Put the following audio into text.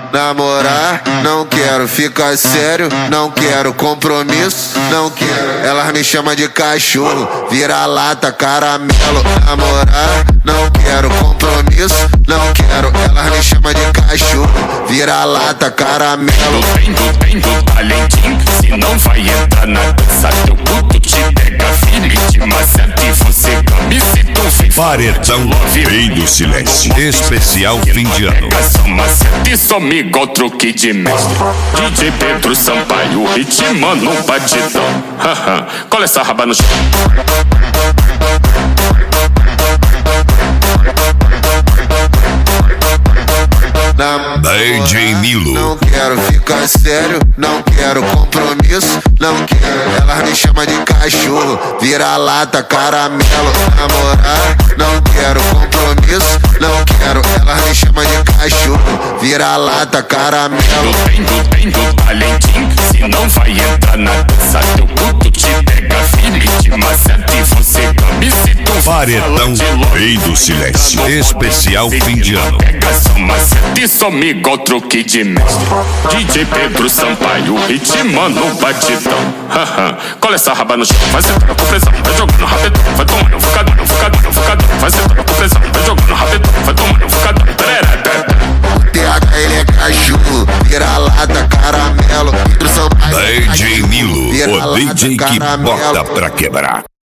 namorar, não quero ficar sério, não quero compromisso, não quero. Elas me chamam de cachorro, vira-lata, caramelo. Namorar, não quero compromisso, não quero. Elas me chamam de cachorro, vira-lata, caramelo. Do talentinho, se não vai entrar na dança, teu puto te pega, filho, te maceta e você come se tu fez. Paredão Rei do Silêncio, especial fim de ano. Só maceta e some igual truque de mestre. DJ Pedro Sampaio, ritmando um batidão. Cola essa raba no chão. DJ Nilo. Não quero ficar sério, não quero compromisso, não quero. Elas me chamam de cachorro, vira-lata, caramelo. Namorar, não quero compromisso, não quero. Elas me chamam de cachorro, vira-lata, caramelo. Do talentinho, se não vai entrar na dança, teu puto te pega, filho, te maceta e você come se tu Paredão Rei do Silêncio, especial fim de ano. pega só maceta e some igual truque de mestre. DJ Pedro Sampaio, ritmando um batidão. Cola essa raba no chão, vai sentando com pressão, vai jogando rapidão, vai tomando focadão, focadão, focadão. Vai sentando com pressão, vai jogando rapidão, vai tomando focadão. O TH ele é cachorro, vira-lata, caramelo. DJ Nilo, o DJ que bota pra quebrar.